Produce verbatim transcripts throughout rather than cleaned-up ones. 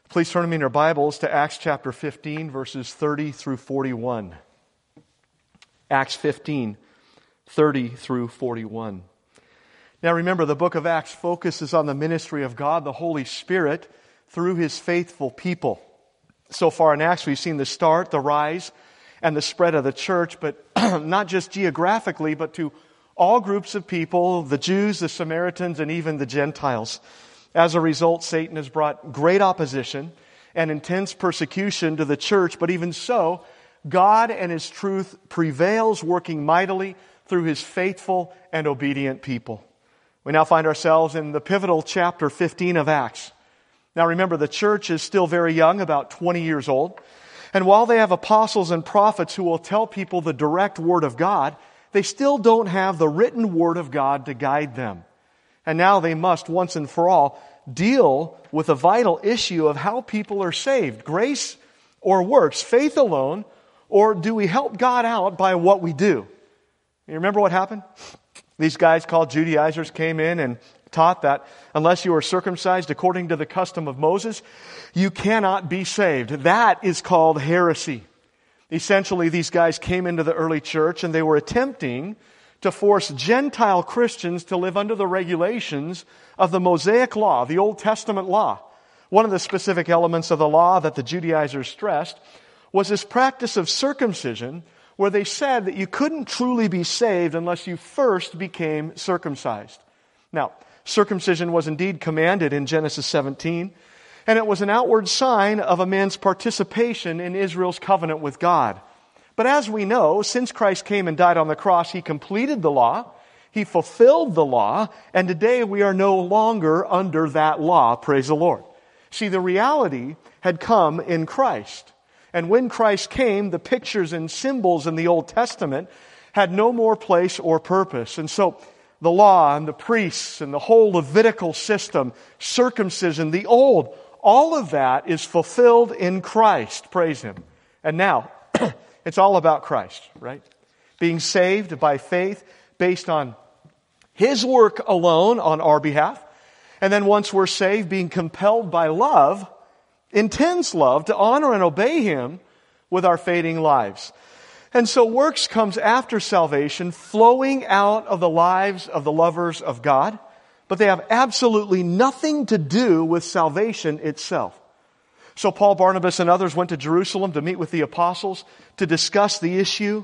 Please turn me in your Bibles to Acts chapter fifteen, verses thirty through forty-one. Acts fifteen, thirty through forty-one. Now remember, the book of Acts focuses on the ministry of God, the Holy Spirit, through His faithful people. So far in Acts, we've seen the start, the rise, and the spread of the church, but not just geographically, but to all groups of people, the Jews, the Samaritans, and even the Gentiles. As a result, Satan has brought great opposition and intense persecution to the church, but even so, God and His truth prevails, working mightily through His faithful and obedient people. We now find ourselves in the pivotal chapter fifteen of Acts. Now remember, the church is still very young, about twenty years old. And while they have apostles and prophets who will tell people the direct Word of God, they still don't have the written Word of God to guide them. And now they must, once and for all, deal with a vital issue of how people are saved. Grace or works, faith alone, or do we help God out by what we do? You remember what happened? These guys called Judaizers came in and taught that unless you are circumcised according to the custom of Moses, you cannot be saved. That is called heresy. Essentially, these guys came into the early church and they were attempting to force Gentile Christians to live under the regulations of the Mosaic Law, the Old Testament law. One of the specific elements of the law that the Judaizers stressed was this practice of circumcision, where they said that you couldn't truly be saved unless you first became circumcised. Now, circumcision was indeed commanded in Genesis seventeen, and it was an outward sign of a man's participation in Israel's covenant with God. But as we know, since Christ came and died on the cross, He completed the law, He fulfilled the law, and today we are no longer under that law, praise the Lord. See, the reality had come in Christ. And when Christ came, the pictures and symbols in the Old Testament had no more place or purpose. And so the law and the priests and the whole Levitical system, circumcision, the old, all of that is fulfilled in Christ, praise Him. And now, it's all about Christ, right? Being saved by faith based on His work alone on our behalf. And then once we're saved, being compelled by love, intense love, to honor and obey Him with our fading lives. And so works comes after salvation, flowing out of the lives of the lovers of God. But they have absolutely nothing to do with salvation itself. So Paul, Barnabas, and others went to Jerusalem to meet with the apostles to discuss the issue,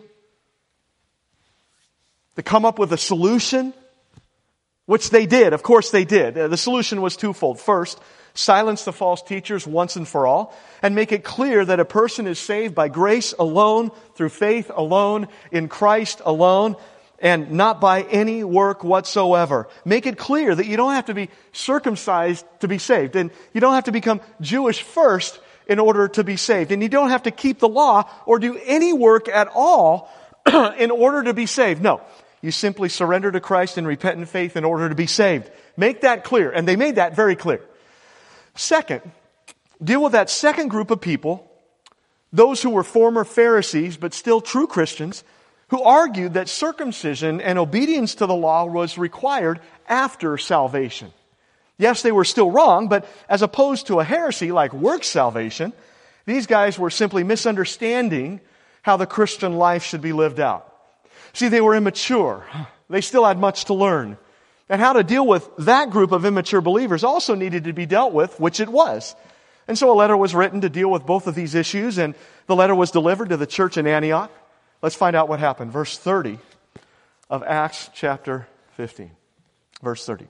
to come up with a solution, which they did. Of course they did. The solution was twofold. First, silence the false teachers once and for all, and make it clear that a person is saved by grace alone, through faith alone, in Christ alone, and not by any work whatsoever. Make it clear that you don't have to be circumcised to be saved. And you don't have to become Jewish first in order to be saved. And you don't have to keep the law or do any work at all in order to be saved. No. You simply surrender to Christ in repentant faith in order to be saved. Make that clear. And they made that very clear. Second, deal with that second group of people, those who were former Pharisees but still true Christians, who argued that circumcision and obedience to the law was required after salvation. Yes, they were still wrong, but as opposed to a heresy like works salvation, these guys were simply misunderstanding how the Christian life should be lived out. See, they were immature. They still had much to learn. And how to deal with that group of immature believers also needed to be dealt with, which it was. And so a letter was written to deal with both of these issues, and the letter was delivered to the church in Antioch. Let's find out what happened. Verse thirty of Acts chapter fifteen. Verse thirty.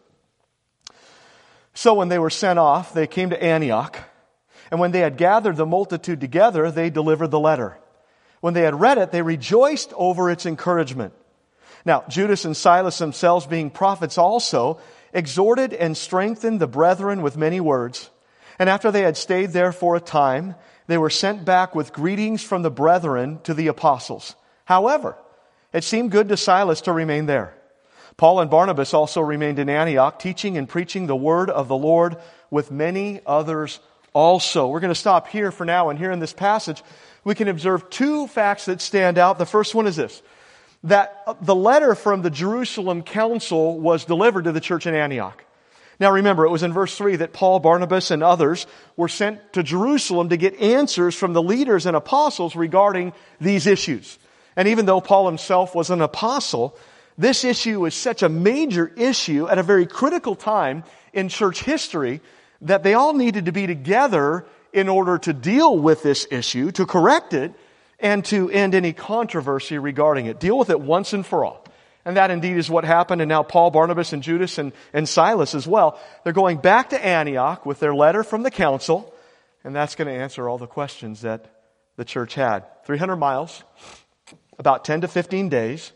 So when they were sent off, they came to Antioch. And when they had gathered the multitude together, they delivered the letter. When they had read it, they rejoiced over its encouragement. Now, Judas and Silas themselves, being prophets also, exhorted and strengthened the brethren with many words. And after they had stayed there for a time, they were sent back with greetings from the brethren to the apostles. However, it seemed good to Silas to remain there. Paul and Barnabas also remained in Antioch, teaching and preaching the word of the Lord with many others also. We're going to stop here for now, and here in this passage, we can observe two facts that stand out. The first one is this, that the letter from the Jerusalem council was delivered to the church in Antioch. Now remember, it was in verse three that Paul, Barnabas, and others were sent to Jerusalem to get answers from the leaders and apostles regarding these issues. And even though Paul himself was an apostle, this issue is such a major issue at a very critical time in church history that they all needed to be together in order to deal with this issue, to correct it, and to end any controversy regarding it. Deal with it once and for all. And that indeed is what happened. And now Paul, Barnabas, and Judas, and, and Silas as well, they're going back to Antioch with their letter from the council, and that's going to answer all the questions that the church had. three hundred miles, about ten to fifteen days,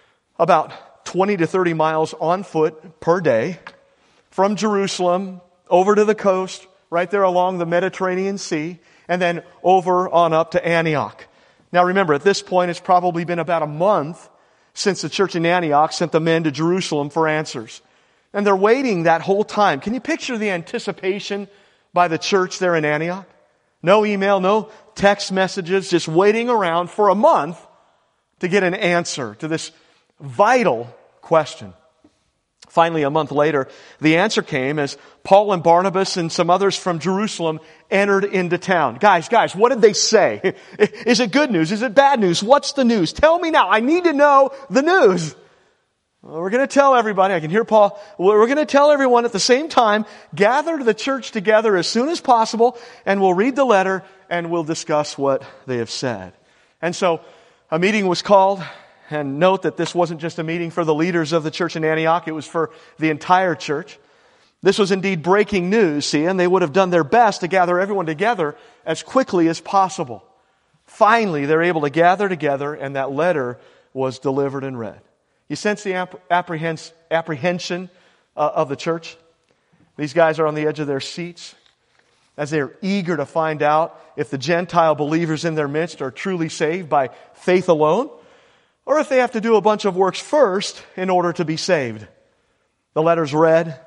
about twenty to thirty miles on foot per day, from Jerusalem over to the coast, right there along the Mediterranean Sea, and then over on up to Antioch. Now remember, at this point, it's probably been about a month since the church in Antioch sent the men to Jerusalem for answers. And they're waiting that whole time. Can you picture the anticipation by the church there in Antioch? No email, no text messages, just waiting around for a month to get an answer to this vital question. Finally, a month later, the answer came as Paul and Barnabas and some others from Jerusalem entered into town. Guys, guys, what did they say? Is it good news? Is it bad news? What's the news? Tell me now. I need to know the news. Well, we're going to tell everybody. I can hear Paul. We're going to tell everyone at the same time, gather the church together as soon as possible, and we'll read the letter and we'll discuss what they have said. And so a meeting was called. And note that this wasn't just a meeting for the leaders of the church in Antioch. It was for the entire church. This was indeed breaking news, see, and they would have done their best to gather everyone together as quickly as possible. Finally, they're able to gather together, and that letter was delivered and read. You sense the apprehens- apprehension uh, of the church? These guys are on the edge of their seats as they're eager to find out if the Gentile believers in their midst are truly saved by faith alone, or if they have to do a bunch of works first in order to be saved. The letter's read.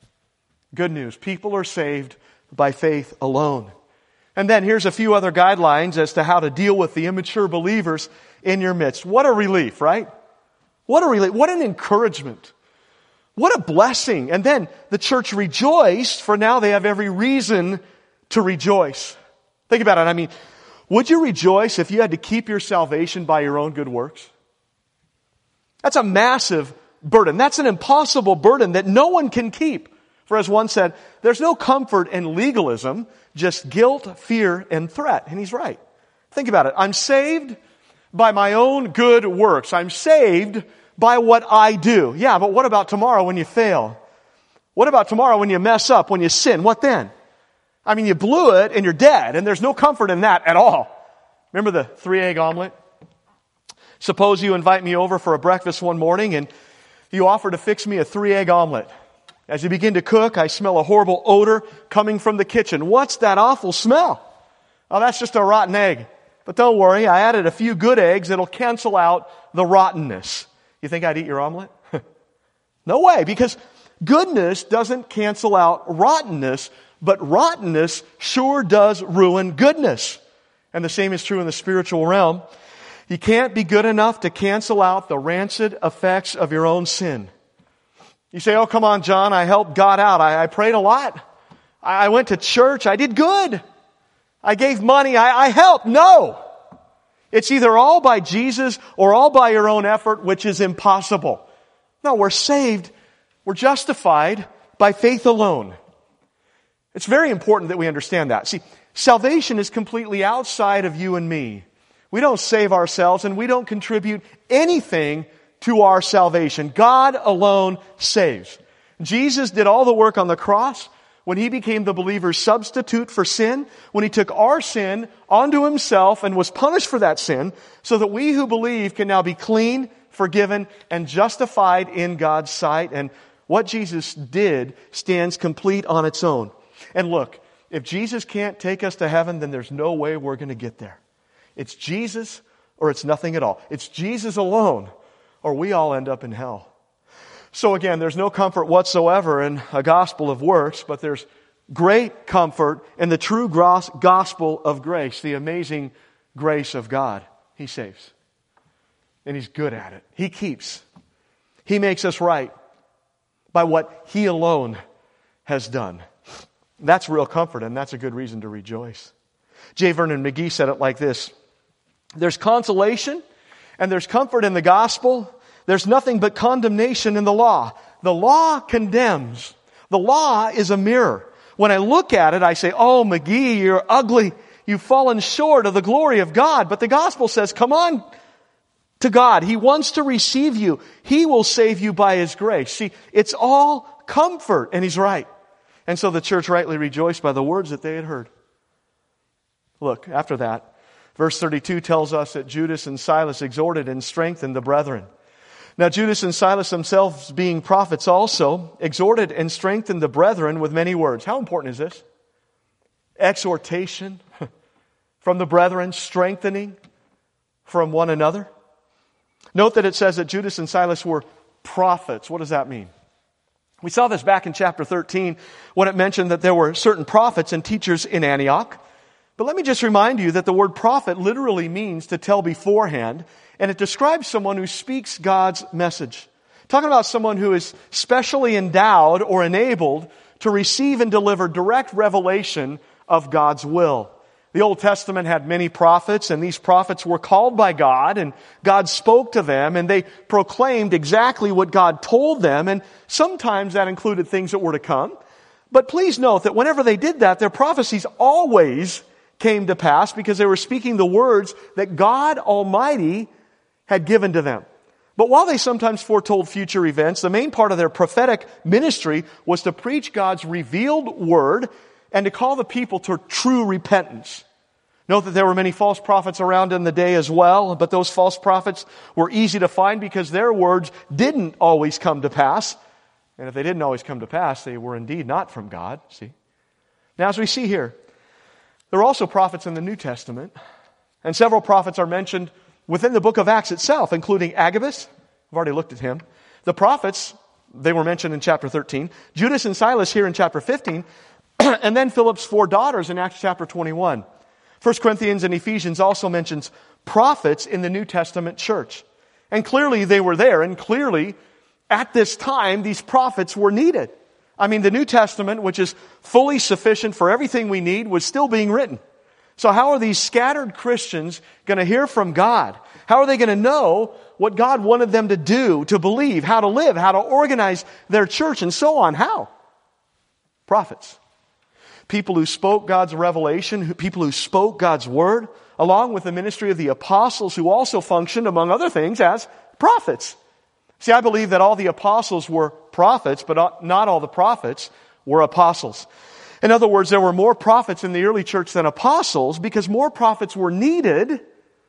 Good news. People are saved by faith alone. And then here's a few other guidelines as to how to deal with the immature believers in your midst. What a relief, right? What a relief. What an encouragement. What a blessing. And then the church rejoiced, for now they have every reason to rejoice. Think about it. I mean, would you rejoice if you had to keep your salvation by your own good works? That's a massive burden. That's an impossible burden that no one can keep. For as one said, there's no comfort in legalism, just guilt, fear, and threat. And he's right. Think about it. I'm saved by my own good works. I'm saved by what I do. Yeah, but what about tomorrow when you fail? What about tomorrow when you mess up, when you sin? What then? I mean, you blew it and you're dead, and there's no comfort in that at all. Remember the three-egg omelet? Suppose you invite me over for a breakfast one morning and you offer to fix me a three-egg omelet. As you begin to cook, I smell a horrible odor coming from the kitchen. What's that awful smell? Oh, that's just a rotten egg. But don't worry, I added a few good eggs that'll cancel out the rottenness. You think I'd eat your omelet? No way, because goodness doesn't cancel out rottenness, but rottenness sure does ruin goodness. And the same is true in the spiritual realm. You can't be good enough to cancel out the rancid effects of your own sin. You say, oh, come on, John, I helped God out. I, I prayed a lot. I, I went to church. I did good. I gave money. I, I helped. No. It's either all by Jesus or all by your own effort, which is impossible. No, we're saved. We're justified by faith alone. It's very important that we understand that. See, salvation is completely outside of you and me. We don't save ourselves and we don't contribute anything to our salvation. God alone saves. Jesus did all the work on the cross when He became the believer's substitute for sin, when He took our sin onto Himself and was punished for that sin, so that we who believe can now be clean, forgiven, and justified in God's sight. And what Jesus did stands complete on its own. And look, if Jesus can't take us to heaven, then there's no way we're going to get there. It's Jesus or it's nothing at all. It's Jesus alone or we all end up in hell. So again, there's no comfort whatsoever in a gospel of works, but there's great comfort in the true gospel of grace, the amazing grace of God. He saves. And He's good at it. He keeps. He makes us right by what He alone has done. That's real comfort, and that's a good reason to rejoice. J. Vernon McGee said it like this: there's consolation and there's comfort in the gospel. There's nothing but condemnation in the law. The law condemns. The law is a mirror. When I look at it, I say, oh, McGee, you're ugly. You've fallen short of the glory of God. But the gospel says, come on to God. He wants to receive you. He will save you by His grace. See, it's all comfort, and He's right. And so the church rightly rejoiced by the words that they had heard. Look, after that, verse thirty-two tells us that Judas and Silas exhorted and strengthened the brethren. Now Judas and Silas themselves, being prophets also, exhorted and strengthened the brethren with many words. How important is this? Exhortation from the brethren, strengthening from one another. Note that it says that Judas and Silas were prophets. What does that mean? We saw this back in chapter thirteen when it mentioned that there were certain prophets and teachers in Antioch. But let me just remind you that the word prophet literally means to tell beforehand, and it describes someone who speaks God's message. Talking about someone who is specially endowed or enabled to receive and deliver direct revelation of God's will. The Old Testament had many prophets, and these prophets were called by God, and God spoke to them, and they proclaimed exactly what God told them, and sometimes that included things that were to come. But please note that whenever they did that, their prophecies always came to pass because they were speaking the words that God Almighty had given to them. But while they sometimes foretold future events, the main part of their prophetic ministry was to preach God's revealed word and to call the people to true repentance. Note that there were many false prophets around in the day as well, but those false prophets were easy to find because their words didn't always come to pass. And if they didn't always come to pass, they were indeed not from God. See? Now, as we see here, there are also prophets in the New Testament, and several prophets are mentioned within the book of Acts itself, including Agabus. I've already looked at him. The prophets, they were mentioned in chapter thirteen. Judas and Silas here in chapter fifteen. And then Philip's four daughters in Acts chapter twenty-one. First Corinthians and Ephesians also mentions prophets in the New Testament church. And clearly they were there, and clearly at this time these prophets were needed. I mean, the New Testament, which is fully sufficient for everything we need, was still being written. So how are these scattered Christians going to hear from God? How are they going to know what God wanted them to do, to believe, how to live, how to organize their church, and so on? How? Prophets. People who spoke God's revelation, people who spoke God's word, along with the ministry of the apostles who also functioned, among other things, as prophets. See, I believe that all the apostles were prophets, but not all the prophets were apostles. In other words, there were more prophets in the early church than apostles because more prophets were needed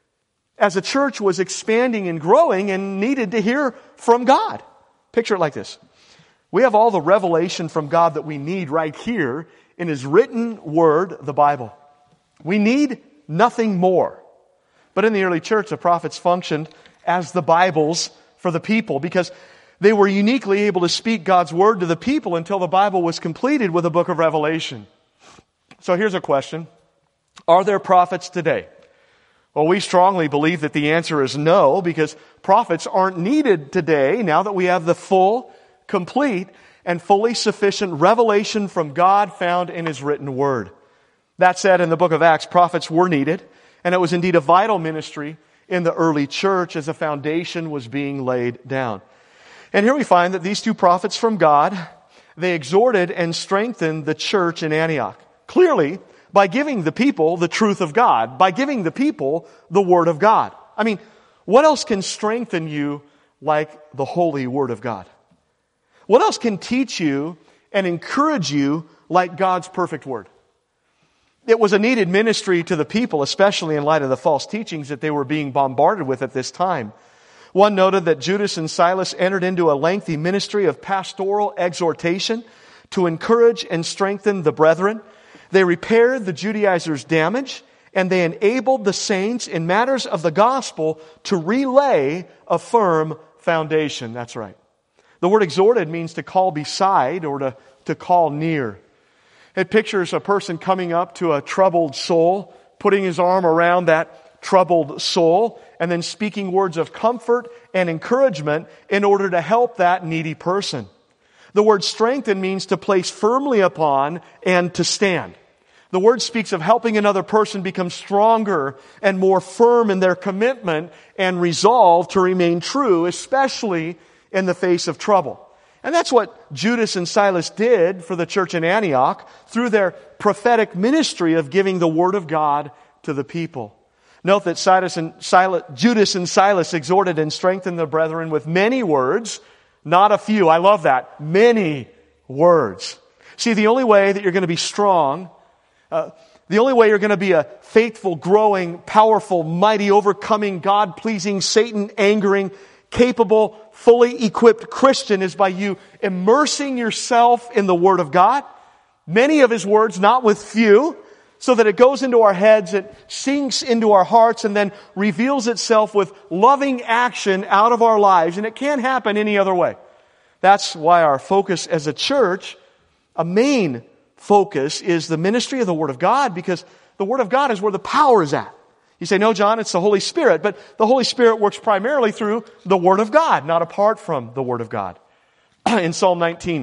as the church was expanding and growing and needed to hear from God. Picture it like this. We have all the revelation from God that we need right here in His written word, the Bible. We need nothing more. But in the early church, the prophets functioned as the Bibles for the people because they were uniquely able to speak God's word to the people until the Bible was completed with the book of Revelation. So here's a question. Are there prophets today? Well, we strongly believe that the answer is no, because prophets aren't needed today now that we have the full, complete, and fully sufficient revelation from God found in His written word. That said, in the book of Acts, prophets were needed, and it was indeed a vital ministry in the early church as a foundation was being laid down. And here we find that these two prophets from God, they exhorted and strengthened the church in Antioch. Clearly, by giving the people the truth of God, by giving the people the Word of God. I mean, what else can strengthen you like the holy Word of God? What else can teach you and encourage you like God's perfect Word? It was a needed ministry to the people, especially in light of the false teachings that they were being bombarded with at this time. One noted that Judas and Silas entered into a lengthy ministry of pastoral exhortation to encourage and strengthen the brethren. They repaired the Judaizers' damage, and they enabled the saints in matters of the gospel to relay a firm foundation. That's right. The word exhorted means to call beside or to, to call near. It pictures a person coming up to a troubled soul, putting his arm around that troubled soul, and then speaking words of comfort and encouragement in order to help that needy person. The word strengthen means to place firmly upon and to stand. The word speaks of helping another person become stronger and more firm in their commitment and resolve to remain true, especially in the face of trouble. And that's what Judas and Silas did for the church in Antioch through their prophetic ministry of giving the word of God to the people. Note that Silas and Silas, Judas and Silas exhorted and strengthened the brethren with many words, not a few. I love that. Many words. See, the only way that you're going to be strong, uh, the only way you're going to be a faithful, growing, powerful, mighty, overcoming, God-pleasing, Satan-angering, capable, fully equipped Christian is by you immersing yourself in the Word of God. Many of His words, not with few, so that it goes into our heads, it sinks into our hearts, and then reveals itself with loving action out of our lives. And it can't happen any other way. That's why our focus as a church, a main focus, is the ministry of the Word of God, because the Word of God is where the power is at. You say, no, John, it's the Holy Spirit. But the Holy Spirit works primarily through the Word of God, not apart from the Word of God. In Psalm nineteen,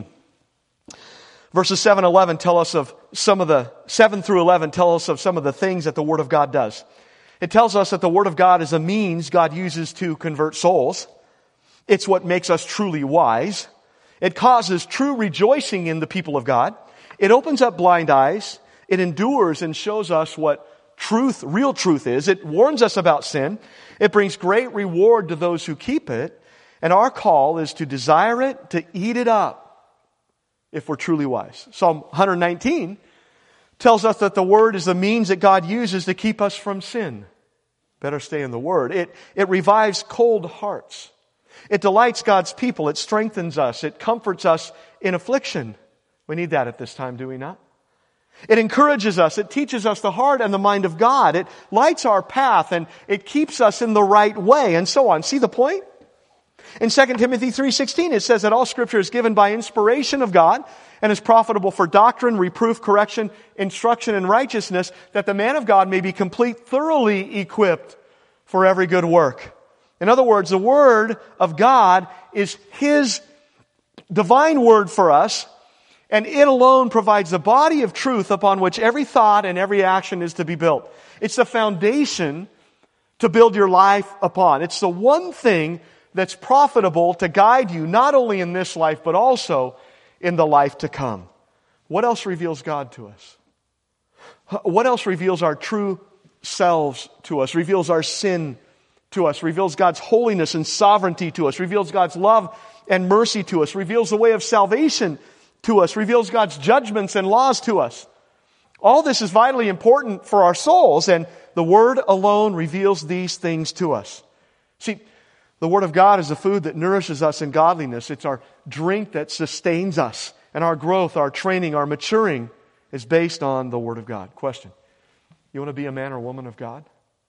verses seven and eleven tell us of some of the, seven through eleven tell us of some of the things that the Word of God does. It tells us that the Word of God is a means God uses to convert souls. It's what makes us truly wise. It causes true rejoicing in the people of God. It opens up blind eyes. It endures and shows us what truth, real truth is. It warns us about sin. It brings great reward to those who keep it. And our call is to desire it, to eat it up, if we're truly wise. Psalm one nineteen tells us that the Word is the means that God uses to keep us from sin. Better stay in the Word. It, it revives cold hearts. It delights God's people. It strengthens us. It comforts us in affliction. We need that at this time, do we not? It encourages us. It teaches us the heart and the mind of God. It lights our path and it keeps us in the right way and so on. See the point? In Second Timothy three sixteen, it says that all Scripture is given by inspiration of God and is profitable for doctrine, reproof, correction, instruction, and righteousness, that the man of God may be complete, thoroughly equipped for every good work. In other words, the Word of God is His divine Word for us, and it alone provides the body of truth upon which every thought and every action is to be built. It's the foundation to build your life upon. It's the one thing that's profitable to guide you, not only in this life, but also in the life to come. What else reveals God to us? What else reveals our true selves to us, reveals our sin to us, reveals God's holiness and sovereignty to us, reveals God's love and mercy to us, reveals the way of salvation to us, reveals God's judgments and laws to us. All this is vitally important for our souls, and the Word alone reveals these things to us. See, the Word of God is the food that nourishes us in godliness. It's our drink that sustains us, and our growth, our training, our maturing is based on the Word of God. Question: you want to be a man or woman of God?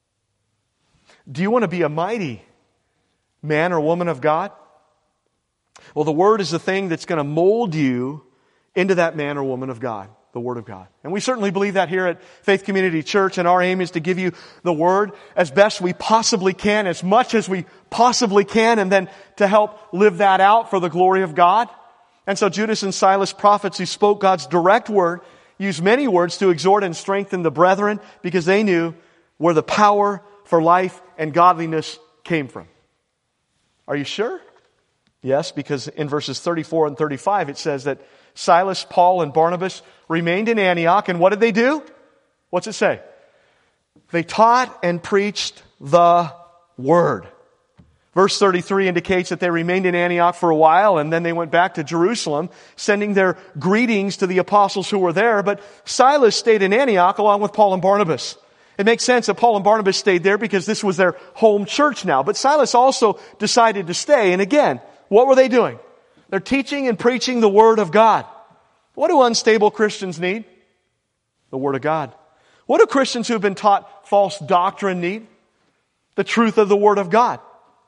Do you want to be a mighty man or woman of God? Well, the Word is the thing that's going to mold you into that man or woman of God, the Word of God. And we certainly believe that here at Faith Community Church, and our aim is to give you the Word as best we possibly can, as much as we possibly can, and then to help live that out for the glory of God. And so Judas and Silas, prophets who spoke God's direct word, used many words to exhort and strengthen the brethren, because they knew where the power for life and godliness came from. Are you sure? Yes, because in verses thirty-four and thirty-five it says that Silas, Paul, and Barnabas remained in Antioch, and what did they do? What's it say? They taught and preached the Word. Verse thirty-three indicates that they remained in Antioch for a while, and then they went back to Jerusalem, sending their greetings to the apostles who were there. But Silas stayed in Antioch along with Paul and Barnabas. It makes sense that Paul and Barnabas stayed there because this was their home church now. But Silas also decided to stay. And again, what were they doing? They're teaching and preaching the Word of God. What do unstable Christians need? The Word of God. What do Christians who have been taught false doctrine need? The truth of the Word of God.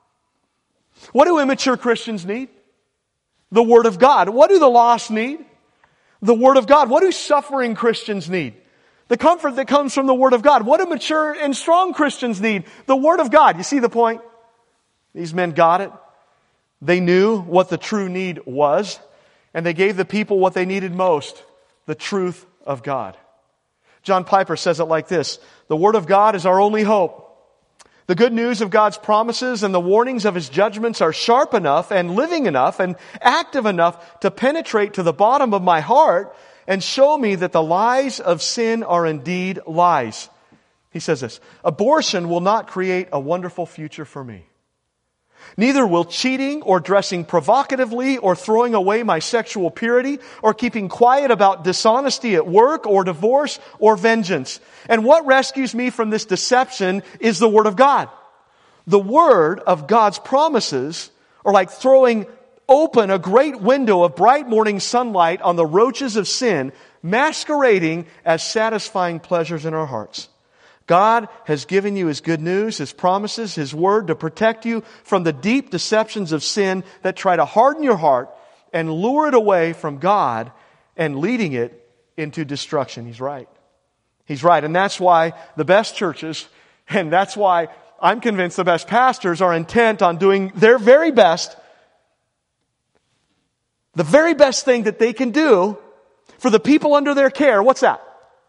What do immature Christians need? The Word of God. What do the lost need? The Word of God. What do suffering Christians need? The comfort that comes from the Word of God. What do mature and strong Christians need? The Word of God. You see the point? These men got it. They knew what the true need was. And they gave the people what they needed most, the truth of God. John Piper says it like this: the Word of God is our only hope. The good news of God's promises and the warnings of His judgments are sharp enough and living enough and active enough to penetrate to the bottom of my heart and show me that the lies of sin are indeed lies. He says this: abortion will not create a wonderful future for me. Neither will cheating or dressing provocatively or throwing away my sexual purity or keeping quiet about dishonesty at work or divorce or vengeance. And what rescues me from this deception is the Word of God. The Word of God's promises are like throwing open a great window of bright morning sunlight on the roaches of sin, masquerading as satisfying pleasures in our hearts. God has given you His good news, His promises, His Word to protect you from the deep deceptions of sin that try to harden your heart and lure it away from God and leading it into destruction. He's right. He's right. And that's why the best churches, and that's why I'm convinced the best pastors are intent on doing their very best, the very best thing that they can do for the people under their care. What's that?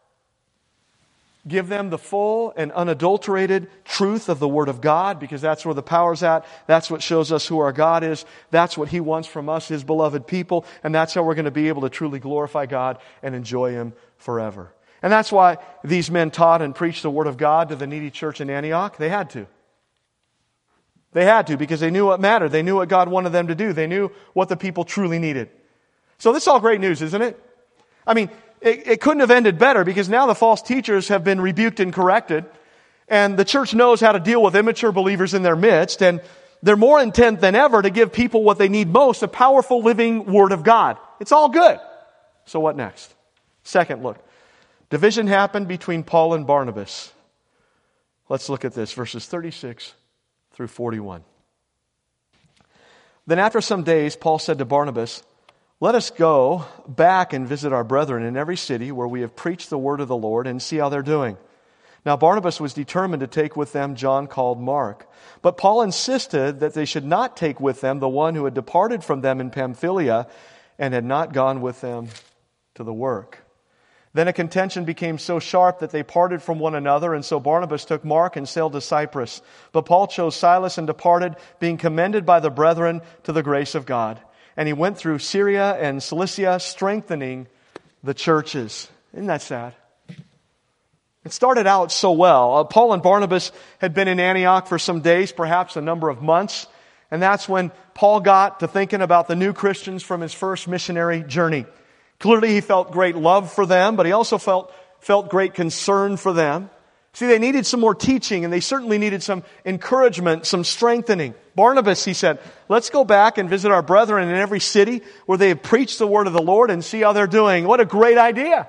Give them the full and unadulterated truth of the Word of God, because that's where the power's at. That's what shows us who our God is. That's what He wants from us, His beloved people. And that's how we're going to be able to truly glorify God and enjoy Him forever. And that's why these men taught and preached the Word of God to the needy church in Antioch. They had to. They had to, because they knew what mattered. They knew what God wanted them to do. They knew what the people truly needed. So this is all great news, isn't it? I mean, It, it couldn't have ended better, because now the false teachers have been rebuked and corrected, and the church knows how to deal with immature believers in their midst, and they're more intent than ever to give people what they need most, a powerful living Word of God. It's all good. So what next? Second look. Division happened between Paul and Barnabas. Let's look at this, verses thirty-six through forty-one. Then after some days, Paul said to Barnabas, "Let us go back and visit our brethren in every city where we have preached the word of the Lord and see how they're doing." Now Barnabas was determined to take with them John called Mark. But Paul insisted that they should not take with them the one who had departed from them in Pamphylia and had not gone with them to the work. Then a contention became so sharp that they parted from one another, and so Barnabas took Mark and sailed to Cyprus. But Paul chose Silas and departed, being commended by the brethren to the grace of God. And he went through Syria and Cilicia, strengthening the churches. Isn't that sad? It started out so well. Uh, Paul and Barnabas had been in Antioch for some days, perhaps a number of months. And that's when Paul got to thinking about the new Christians from his first missionary journey. Clearly he felt great love for them, but he also felt, felt great concern for them. See, they needed some more teaching, and they certainly needed some encouragement, some strengthening. Barnabas, he said, let's go back and visit our brethren in every city where they have preached the word of the Lord and see how they're doing. What a great idea.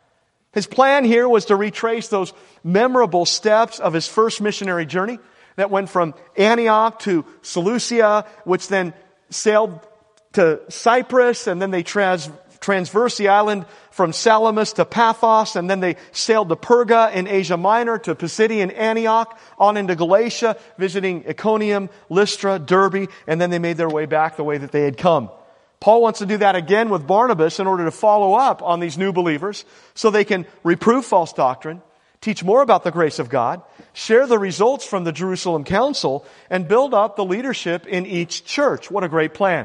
His plan here was to retrace those memorable steps of his first missionary journey that went from Antioch to Seleucia, which then sailed to Cyprus, and then they trans transversed the island from Salamis to Paphos, and then they sailed to Perga in Asia Minor, to Pisidian Antioch, on into Galatia, visiting Iconium, Lystra, Derbe, and then they made their way back the way that they had come. Paul wants to do that again with Barnabas in order to follow up on these new believers so they can reprove false doctrine, teach more about the grace of God, share the results from the Jerusalem Council, and build up the leadership in each church. What a great plan.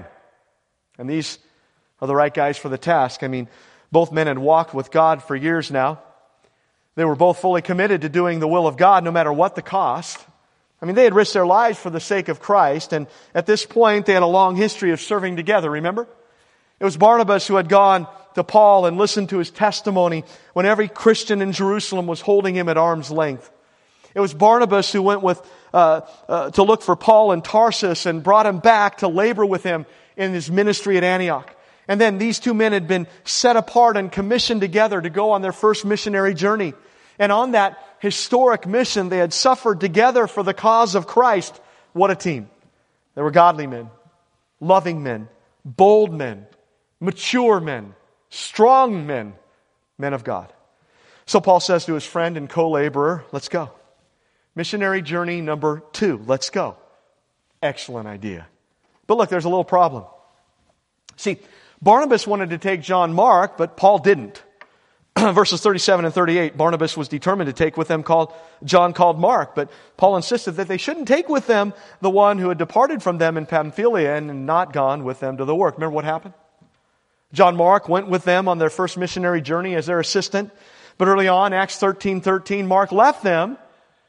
And these are the right guys for the task. I mean, both men had walked with God for years now. They were both fully committed to doing the will of God no matter what the cost. I mean, they had risked their lives for the sake of Christ, and at this point they had a long history of serving together, remember? It was Barnabas who had gone to Paul and listened to his testimony when every Christian in Jerusalem was holding him at arm's length. It was Barnabas who went with uh, uh, to look for Paul in Tarsus and brought him back to labor with him in his ministry at Antioch. And then these two men had been set apart and commissioned together to go on their first missionary journey. And on that historic mission, they had suffered together for the cause of Christ. What a team. They were godly men, loving men, bold men, mature men, strong men, men of God. So Paul says to his friend and co-laborer, let's go. Missionary journey number two, let's go. Excellent idea. But look, there's a little problem. See, Barnabas wanted to take John Mark, but Paul didn't. Verses thirty-seven and thirty-eight, Barnabas was determined to take with them called John called Mark, but Paul insisted that they shouldn't take with them the one who had departed from them in Pamphylia and not gone with them to the work. Remember what happened? John Mark went with them on their first missionary journey as their assistant, but early on, Acts thirteen thirteen, Mark left them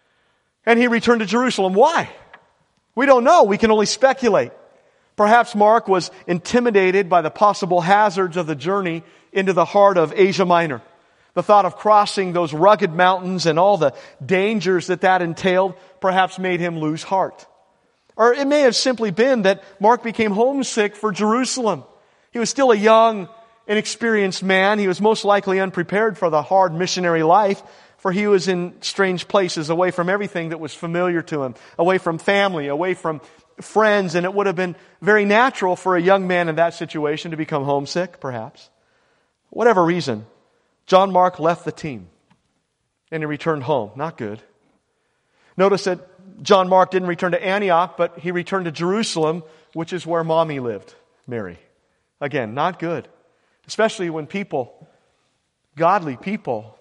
and he returned to Jerusalem. Why? We don't know. We can only speculate. Perhaps Mark was intimidated by the possible hazards of the journey into the heart of Asia Minor. The thought of crossing those rugged mountains and all the dangers that that entailed perhaps made him lose heart. Or it may have simply been that Mark became homesick for Jerusalem. He was still a young, inexperienced man. He was most likely unprepared for the hard missionary life, for he was in strange places, away from everything that was familiar to him, away from family, away from friends, and it would have been very natural for a young man in that situation to become homesick, perhaps. Whatever reason, John Mark left the team and he returned home. Not good. Notice that John Mark didn't return to Antioch, but he returned to Jerusalem, which is where Mommy lived, Mary. Again, not good. Especially when people, godly people,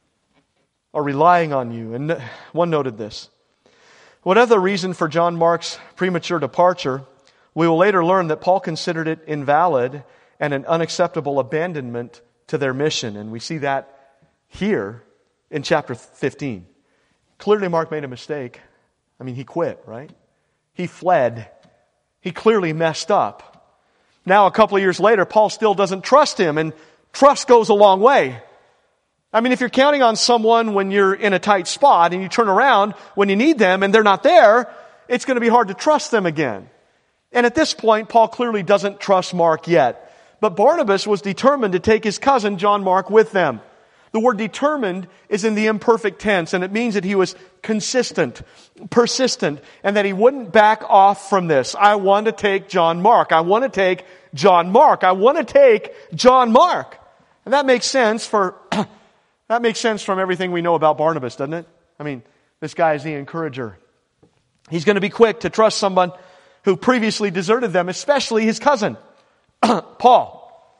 are relying on you. And one noted this. Whatever the reason for John Mark's premature departure, we will later learn that Paul considered it invalid and an unacceptable abandonment to their mission. And we see that here in chapter fifteen. Clearly Mark made a mistake. I mean, he quit, right? He fled. He clearly messed up. Now, a couple of years later, Paul still doesn't trust him, and trust goes a long way. I mean, if you're counting on someone when you're in a tight spot and you turn around when you need them and they're not there, it's going to be hard to trust them again. And at this point, Paul clearly doesn't trust Mark yet. But Barnabas was determined to take his cousin John Mark with them. The word determined is in the imperfect tense, and it means that he was consistent, persistent, and that he wouldn't back off from this. I want to take John Mark. I want to take John Mark. I want to take John Mark. And that makes sense for that makes sense from everything we know about Barnabas, doesn't it? I mean, this guy is the encourager. He's going to be quick to trust someone who previously deserted them, especially his cousin, Paul.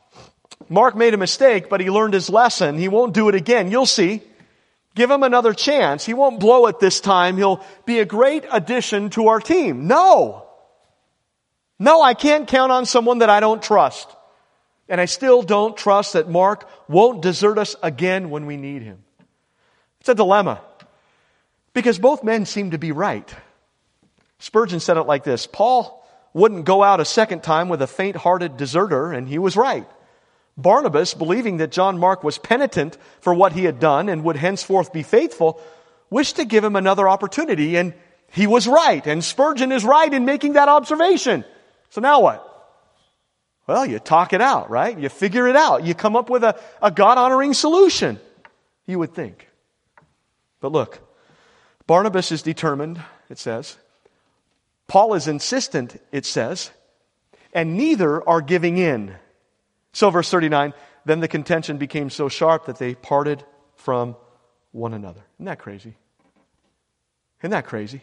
Mark made a mistake, but he learned his lesson. He won't do it again. You'll see. Give him another chance. He won't blow it this time. He'll be a great addition to our team. No. No, I can't count on someone that I don't trust. And I still don't trust that Mark won't desert us again when we need him. It's a dilemma. Because both men seem to be right. Spurgeon said it like this. Paul wouldn't go out a second time with a faint-hearted deserter, and he was right. Barnabas, believing that John Mark was penitent for what he had done and would henceforth be faithful, wished to give him another opportunity, and he was right. And Spurgeon is right in making that observation. So now what? Well, you talk it out, right? You figure it out. You come up with a, a God-honoring solution, you would think. But look, Barnabas is determined, it says. Paul is insistent, it says. And neither are giving in. So verse thirty-nine, then the contention became so sharp that they parted from one another. Isn't that crazy? Isn't that crazy?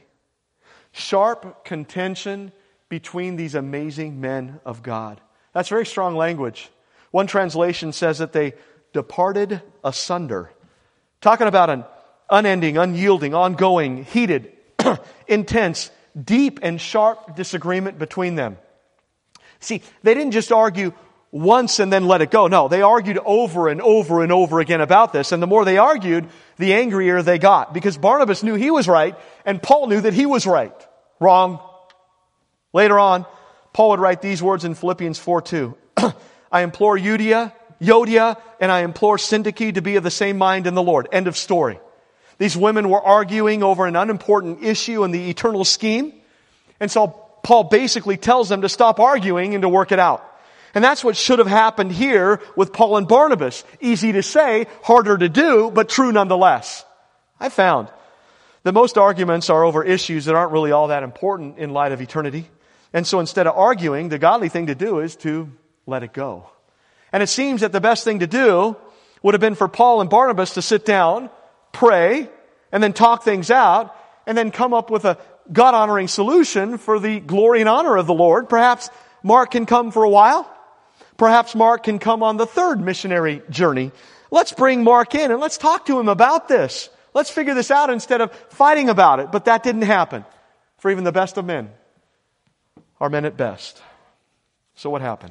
Sharp contention between these amazing men of God. That's very strong language. One translation says that they departed asunder. Talking about an unending, unyielding, ongoing, heated, intense, deep and sharp disagreement between them. See, they didn't just argue once and then let it go. No, they argued over and over and over again about this. And the more they argued, the angrier they got. Because Barnabas knew he was right, and Paul knew that he was right. Wrong. Later on, Paul would write these words in Philippians four two. I implore Euodia, Euodia, and I implore Syntyche to be of the same mind in the Lord. End of story. These women were arguing over an unimportant issue in the eternal scheme. And so Paul basically tells them to stop arguing and to work it out. And that's what should have happened here with Paul and Barnabas. Easy to say, harder to do, but true nonetheless. I found that most arguments are over issues that aren't really all that important in light of eternity. And so instead of arguing, the godly thing to do is to let it go. And it seems that the best thing to do would have been for Paul and Barnabas to sit down, pray, and then talk things out, and then come up with a God-honoring solution for the glory and honor of the Lord. Perhaps Mark can come for a while. Perhaps Mark can come on the third missionary journey. Let's bring Mark in and let's talk to him about this. Let's figure this out instead of fighting about it. But that didn't happen. For even the best of men are men at best. So what happened?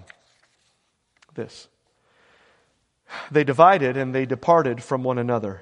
This. They divided and they departed from one another.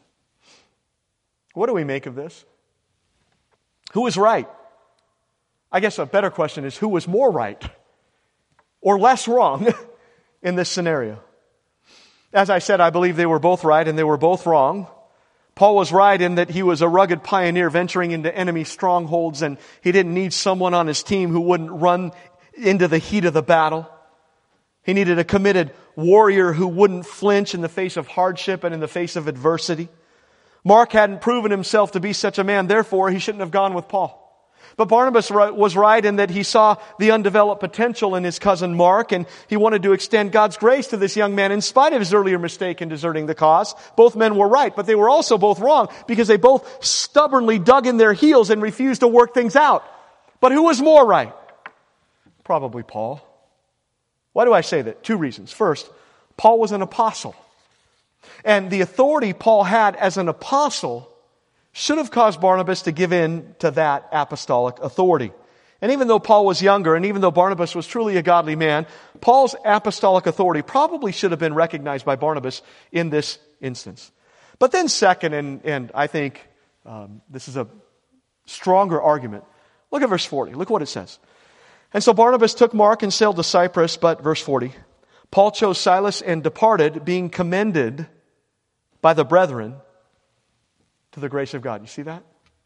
What do we make of this? Who was right? I guess a better question is, who was more right or less wrong in this scenario? As I said, I believe they were both right and they were both wrong. Paul was right in that he was a rugged pioneer venturing into enemy strongholds, and he didn't need someone on his team who wouldn't run into the heat of the battle. He needed a committed warrior who wouldn't flinch in the face of hardship and in the face of adversity. Mark hadn't proven himself to be such a man, therefore he shouldn't have gone with Paul. But Barnabas was right in that he saw the undeveloped potential in his cousin Mark, and he wanted to extend God's grace to this young man in spite of his earlier mistake in deserting the cause. Both men were right, but they were also both wrong because they both stubbornly dug in their heels and refused to work things out. But who was more right? Probably Paul. Why do I say that? Two reasons. First, Paul was an apostle. And the authority Paul had as an apostle should have caused Barnabas to give in to that apostolic authority. And even though Paul was younger, and even though Barnabas was truly a godly man, Paul's apostolic authority probably should have been recognized by Barnabas in this instance. But then second, and, and I think um, this is a stronger argument, look at verse forty. Look what it says. And so Barnabas took Mark and sailed to Cyprus, but verse forty, Paul chose Silas and departed, being commended by the brethren to the grace of God. You see that?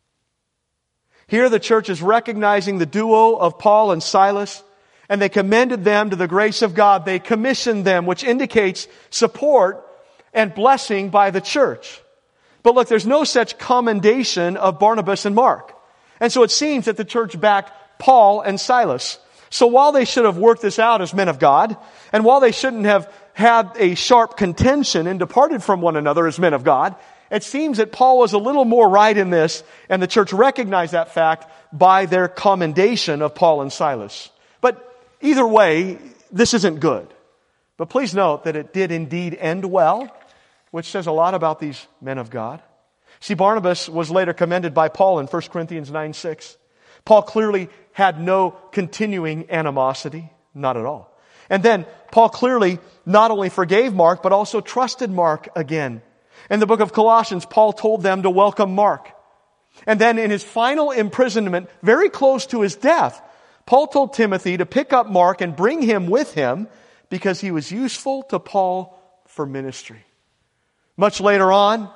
Here the church is recognizing the duo of Paul and Silas, and they commended them to the grace of God. They commissioned them, which indicates support and blessing by the church. But look, there's no such commendation of Barnabas and Mark. And so it seems that the church backed Paul and Silas. So while they should have worked this out as men of God, and while they shouldn't have had a sharp contention and departed from one another as men of God, it seems that Paul was a little more right in this, and the church recognized that fact by their commendation of Paul and Silas. But either way, this isn't good. But please note that it did indeed end well, which says a lot about these men of God. See, Barnabas was later commended by Paul in First Corinthians nine six. Paul clearly had no continuing animosity, not at all. And then Paul clearly not only forgave Mark, but also trusted Mark again. In the book of Colossians, Paul told them to welcome Mark. And then in his final imprisonment, very close to his death, Paul told Timothy to pick up Mark and bring him with him because he was useful to Paul for ministry. Much later on,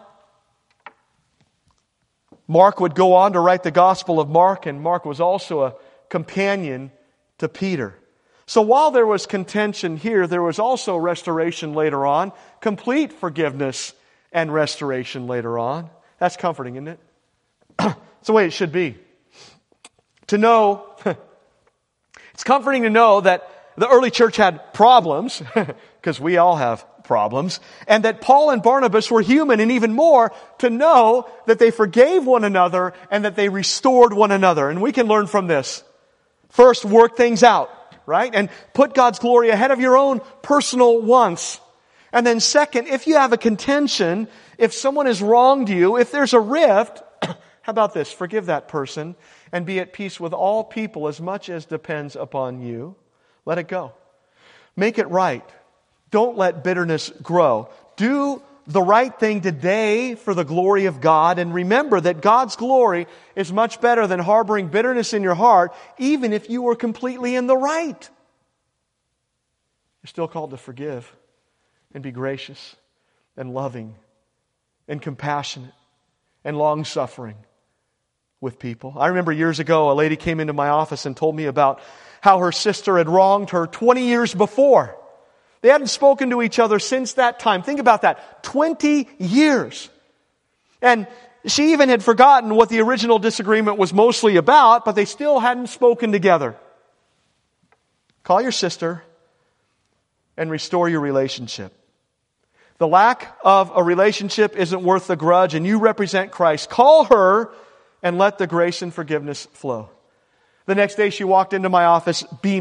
Mark would go on to write the Gospel of Mark, and Mark was also a companion to Peter. So while there was contention here, there was also restoration later on, complete forgiveness and restoration later on. That's comforting, isn't it? It's the way it should be. To know, it's comforting to know that the early church had problems, because we all have problems, and that Paul and Barnabas were human, and even more, to know that they forgave one another and that they restored one another. And we can learn from this. First, work things out, right? And put God's glory ahead of your own personal wants. And then second, if you have a contention, if someone has wronged you, if there's a rift, how about this? Forgive that person and be at peace with all people as much as depends upon you. Let it go. Make it right. Don't let bitterness grow. Do the right thing today for the glory of God, and remember that God's glory is much better than harboring bitterness in your heart, even if you were completely in the right. You're still called to forgive and be gracious and loving and compassionate and long-suffering with people. I remember years ago, a lady came into my office and told me about how her sister had wronged her twenty years before. They hadn't spoken to each other since that time. Think about that. twenty years. And she even had forgotten what the original disagreement was mostly about, but they still hadn't spoken together. Call your sister and restore your relationship. The lack of a relationship isn't worth the grudge, and you represent Christ. Call her and let the grace and forgiveness flow. The next day she walked into my office beaming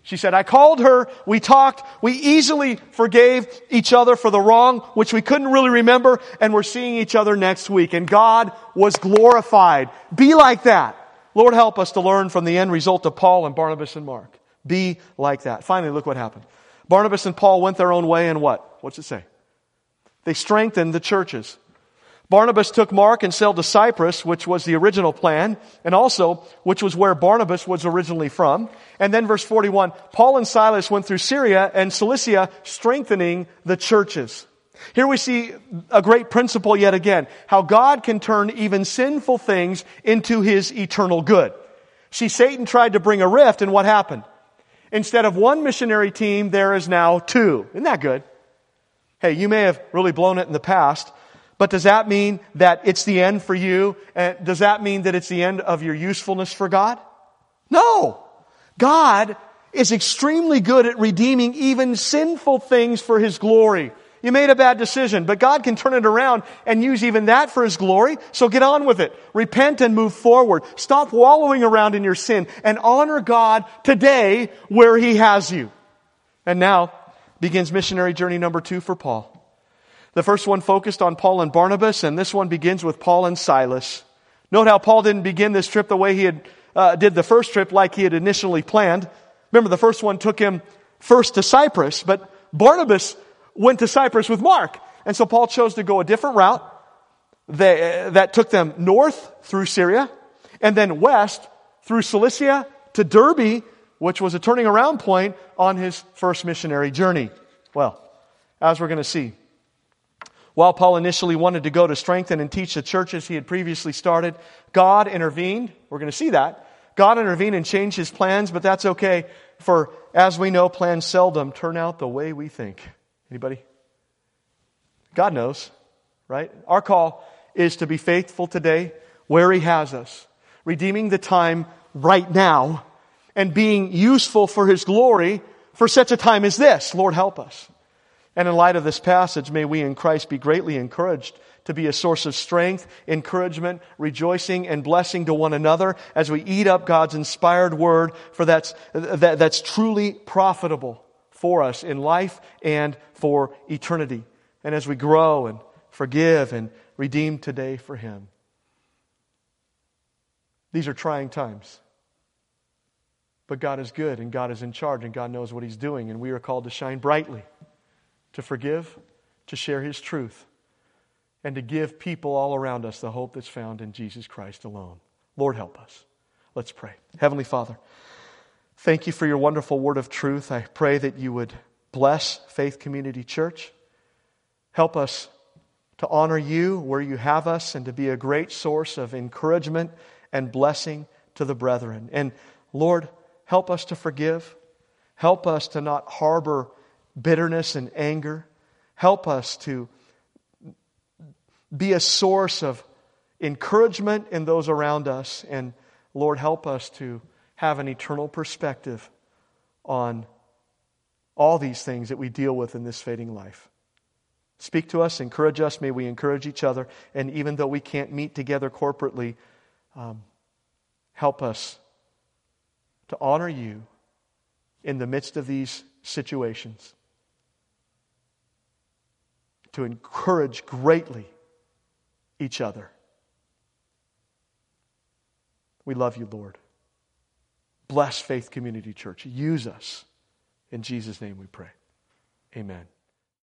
She said, I called her, we talked, we easily forgave each other for the wrong, which we couldn't really remember, and we're seeing each other next week. And God was glorified. Be like that. Lord, help us to learn from the end result of Paul and Barnabas and Mark. Be like that. Finally, look what happened. Barnabas and Paul went their own way, and what? What's it say? They strengthened the churches. Barnabas took Mark and sailed to Cyprus, which was the original plan, and also which was where Barnabas was originally from. And then verse forty-one, Paul and Silas went through Syria and Cilicia, strengthening the churches. Here we see a great principle yet again, how God can turn even sinful things into His eternal good. See, Satan tried to bring a rift, and what happened? Instead of one missionary team, there is now two. Isn't that good? Hey, you may have really blown it in the past, but does that mean that it's the end for you? And does that mean that it's the end of your usefulness for God? No. God is extremely good at redeeming even sinful things for His glory. You made a bad decision, but God can turn it around and use even that for His glory. So get on with it. Repent and move forward. Stop wallowing around in your sin and honor God today where He has you. And now begins missionary journey number two for Paul. The first one focused on Paul and Barnabas, and this one begins with Paul and Silas. Note how Paul didn't begin this trip the way he had uh, did the first trip, like he had initially planned. Remember, the first one took him first to Cyprus, but Barnabas went to Cyprus with Mark. And so Paul chose to go a different route they, that took them north through Syria, and then west through Cilicia to Derbe, which was a turning around point on his first missionary journey. Well, as we're going to see, while Paul initially wanted to go to strengthen and teach the churches he had previously started, God intervened. We're going to see that. God intervened and changed His plans, but that's okay, for as we know, plans seldom turn out the way we think. Anybody? God knows, right? Our call is to be faithful today where He has us, redeeming the time right now and being useful for His glory for such a time as this. Lord, help us. And in light of this passage, may we in Christ be greatly encouraged to be a source of strength, encouragement, rejoicing, and blessing to one another as we eat up God's inspired word, for that's, that, that's truly profitable for us in life and for eternity. And as we grow and forgive and redeem today for Him. These are trying times. But God is good, and God is in charge, and God knows what He's doing, and we are called to shine brightly, to forgive, to share His truth, and to give people all around us the hope that's found in Jesus Christ alone. Lord, help us. Let's pray. Heavenly Father, thank You for Your wonderful word of truth. I pray that You would bless Faith Community Church. Help us to honor You where You have us and to be a great source of encouragement and blessing to the brethren. And Lord, help us to forgive. Help us to not harbor bitterness and anger. Help us to be a source of encouragement in those around us. And Lord, help us to have an eternal perspective on all these things that we deal with in this fading life. Speak to us, encourage us. May we encourage each other. And even though we can't meet together corporately, um, help us to honor You in the midst of these situations, to encourage greatly each other. We love You, Lord. Bless Faith Community Church. Use us. In Jesus' name we pray. Amen.